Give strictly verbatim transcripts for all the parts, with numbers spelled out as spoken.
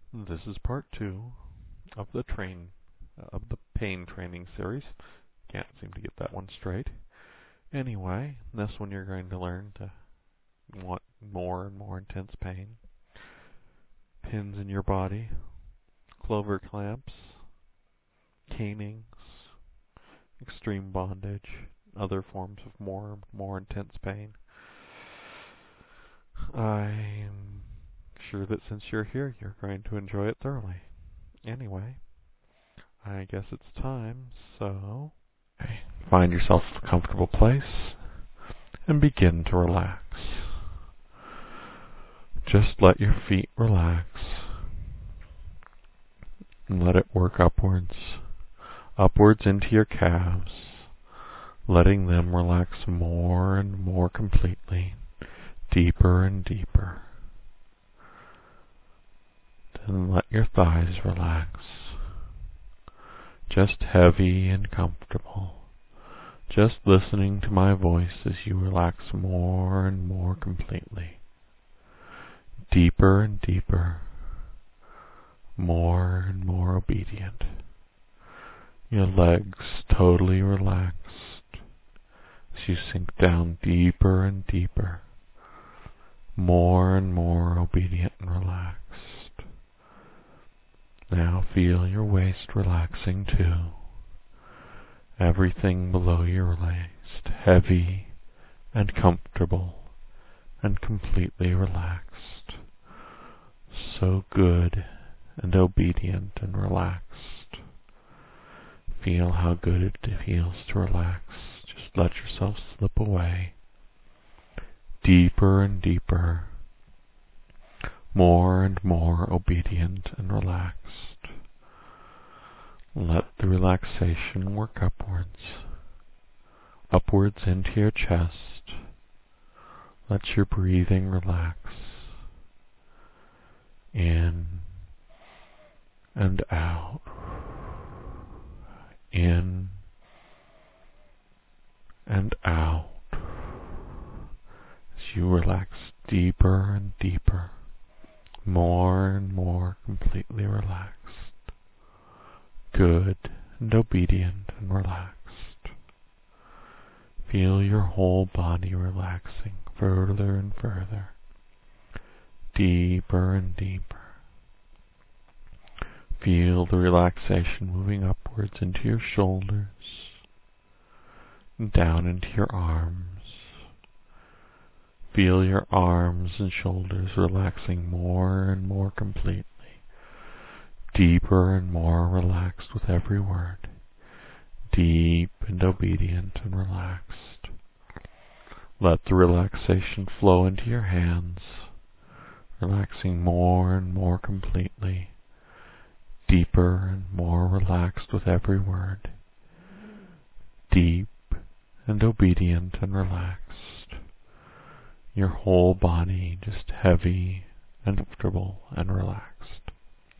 This is part two of the train of the pain training series. Can't seem to get that one straight. Anyway, this one you're going to learn to want more and more intense pain. Pins in your body, clover clamps, canings, extreme bondage, other forms of more more intense pain. I'm sure that since you're here, you're going to enjoy it thoroughly. Anyway, I guess it's time, so find yourself a comfortable place and begin to relax. Just let your feet relax and let it work upwards, upwards into your calves, letting them relax more and more completely, deeper and deeper. Then let your thighs relax, just heavy and comfortable, just listening to my voice as you relax more and more completely, deeper and deeper, more and more obedient. Your legs totally relaxed as you sink down deeper and deeper, more and more obedient and relaxed. Now feel your waist relaxing too. Everything below your waist heavy and comfortable and completely relaxed. So good and obedient and relaxed. Feel how good it feels to relax. Just let yourself slip away. Deeper and deeper. More and more obedient and relaxed. Let the relaxation work upwards. Upwards into your chest. Let your breathing relax. In and out. In and out. As you relax deeper and deeper. More and more completely relaxed. Good and obedient and relaxed. Feel your whole body relaxing further and further. Deeper and deeper. Feel the relaxation moving upwards into your shoulders, and down into your arms. Feel your arms and shoulders relaxing more and more completely, deeper and more relaxed with every word, deep and obedient and relaxed. Let the relaxation flow into your hands, relaxing more and more completely, deeper and more relaxed with every word, deep and obedient and relaxed. Your whole body just heavy and comfortable and relaxed.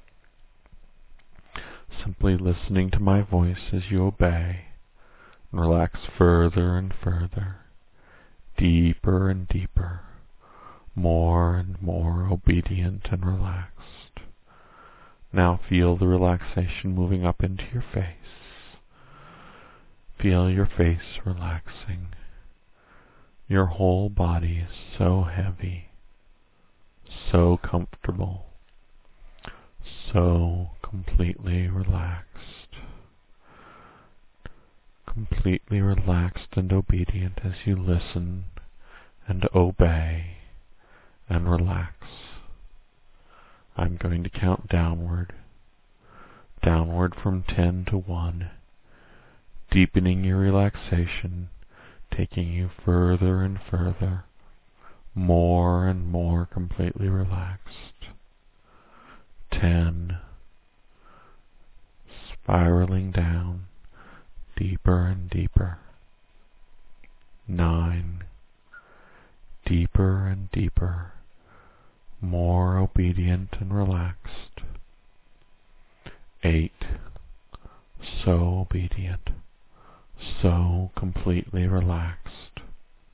Simply listening to my voice as you obey, and relax further and further, deeper and deeper, more and more obedient and relaxed. Now feel the relaxation moving up into your face. Feel your face relaxing. Your whole body is so heavy, so comfortable, so completely relaxed. Completely relaxed and obedient as you listen and obey and relax. I'm going to count downward, downward from ten to one, deepening your relaxation, taking you further and further, more and more completely relaxed. Ten, spiraling down, deeper and deeper. Nine, deeper and deeper, more obedient and relaxed. Eight, so obedient, so completely relaxed.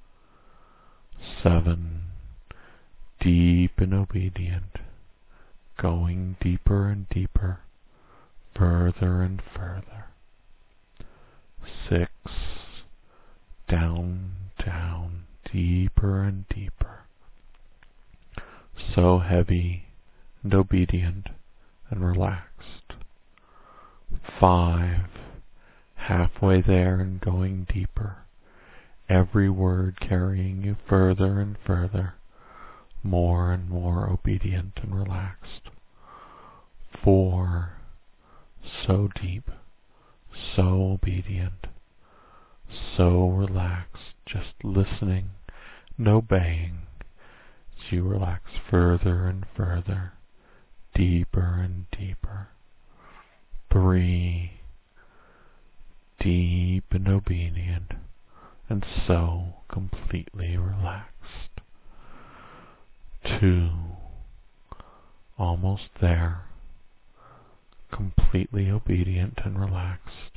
Seven, deep and obedient, going deeper and deeper, further and further. Six, down, down, deeper and deeper. So heavy and obedient and relaxed. Five, halfway there and going deeper. Every word carrying you further and further, more and more obedient and relaxed. Four, so deep, so obedient, so relaxed, just listening and obeying as you relax further and further, deeper and deeper. Three, deep and obedient, and so completely relaxed. Two, almost there, completely obedient and relaxed.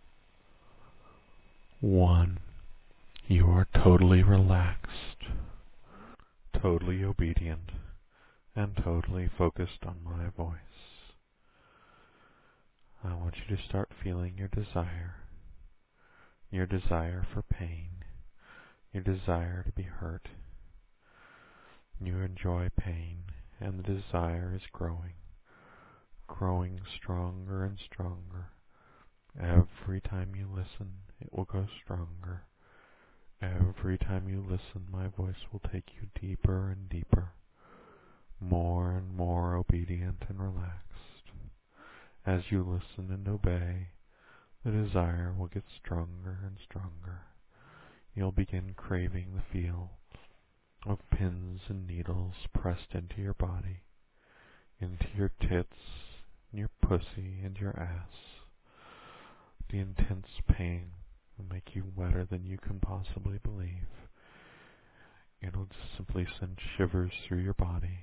One, you are totally relaxed, totally obedient, and totally focused on my voice. I want you to start feeling your desire, your desire for pain, your desire to be hurt. You enjoy pain, and the desire is growing, growing stronger and stronger. Every time you listen, it will grow stronger. Every time you listen, my voice will take you deeper and deeper, more and more obedient and relaxed. As you listen and obey, the desire will get stronger and stronger. You'll begin craving the feel of pins and needles pressed into your body, into your tits, your pussy, and your ass. The intense pain will make you wetter than you can possibly believe. It'll just simply send shivers through your body.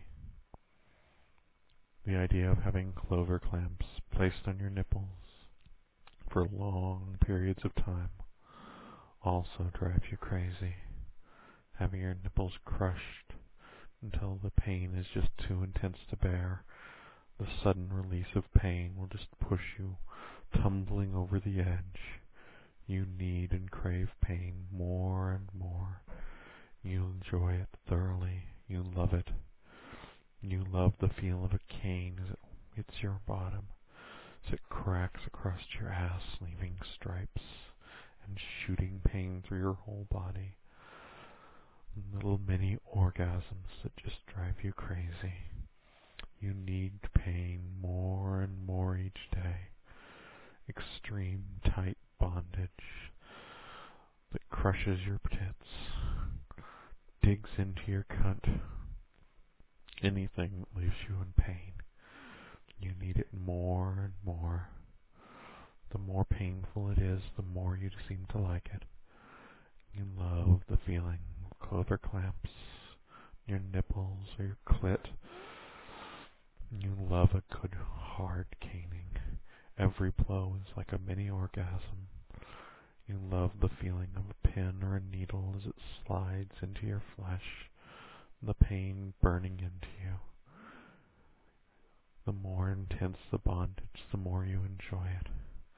The idea of having clover clamps placed on your nipples for long periods of time also drives you crazy. Having your nipples crushed until the pain is just too intense to bear. The sudden release of pain will just push you tumbling over the edge. You need and crave pain more and more. You enjoy it thoroughly. You love it. You love the feel of a cane as it hits your bottom, as it cracks across your ass, leaving stripes and shooting pain through your whole body. Little mini orgasms that just drive you crazy. You need pain more and more each day. Extreme tight bondage that crushes your tits, digs into your cunt. Anything that leaves you in pain. You need it more and more. The more painful it is, the more you seem to like it. You love the feeling of clover clamps, your nipples, or your clit. You love a good hard caning. Every blow is like a mini orgasm. You love the feeling of a pin or a needle as it slides into your flesh, the pain burning into you. The more intense the bondage, the more you enjoy it.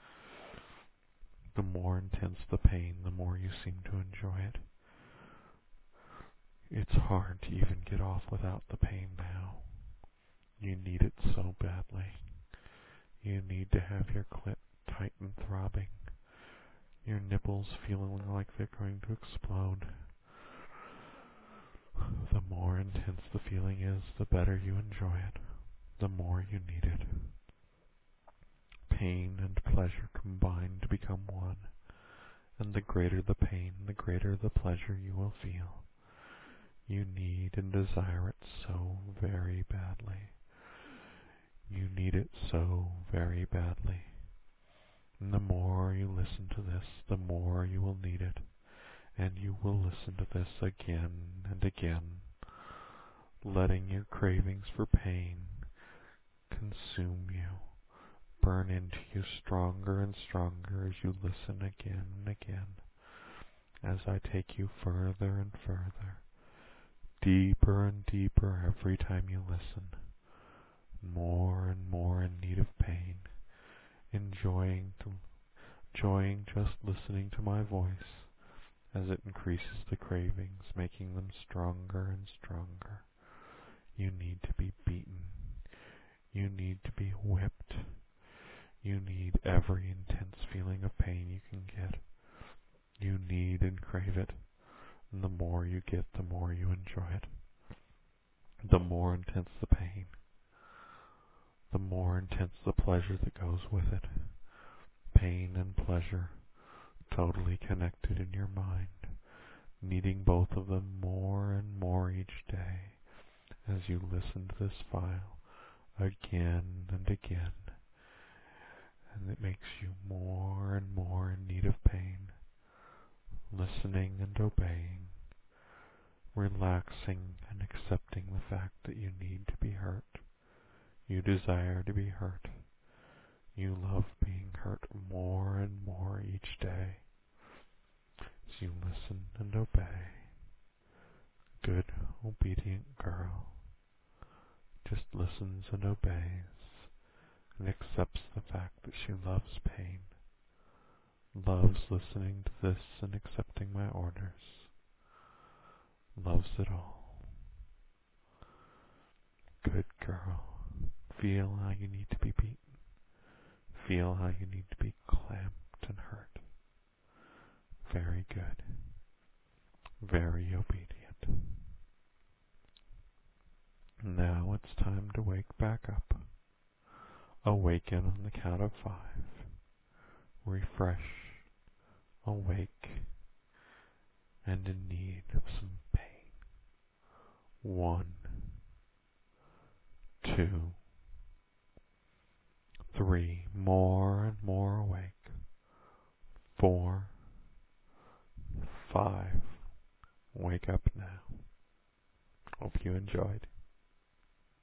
The more intense the pain, the more you seem to enjoy it. It's hard to even get off without the pain now. You need it so badly. You need to have your clit tight and throbbing, your nipples feeling like they're going to explode. The more intense the feeling is, the better you enjoy it, the more you need it. Pain and pleasure combine to become one, and the greater the pain, the greater the pleasure you will feel. You need and desire it so very badly. You need it so very badly. And the more you listen to this, the more you will need it. And you will listen to this again and again, letting your cravings for pain consume you, burn into you stronger and stronger as you listen again and again, as I take you further and further, deeper and deeper every time you listen, more and more in need of pain, enjoying to, enjoying just listening to my voice as it increases the cravings, making them stronger and stronger. You need to be beaten. You need to be whipped. You need every intense feeling of pain you can get. You need and crave it. And the more you get, the more you enjoy it. The more intense the pain, the more intense the pleasure that goes with it. Pain and pleasure totally connected in your mind, needing both of them more and more each day as you listen to this file again and again. And it makes you more and more in need of pain, listening and obeying, relaxing and accepting the fact that you need to be hurt. You desire to be hurt. You love being hurt more and more each day as you listen and obey. Good, obedient girl just listens and obeys and accepts the fact that she loves pain, loves listening to this and accepting my orders, loves it all. Good girl. Feel how you need to be beaten. Feel how you need to be clamped and hurt. Very good. Very obedient. Now it's time to wake back up. Awaken on the count of five. Refresh, awake, and in need of some pain. One, two, three, more and more awake. Four, five, wake up now. Hope you enjoyed.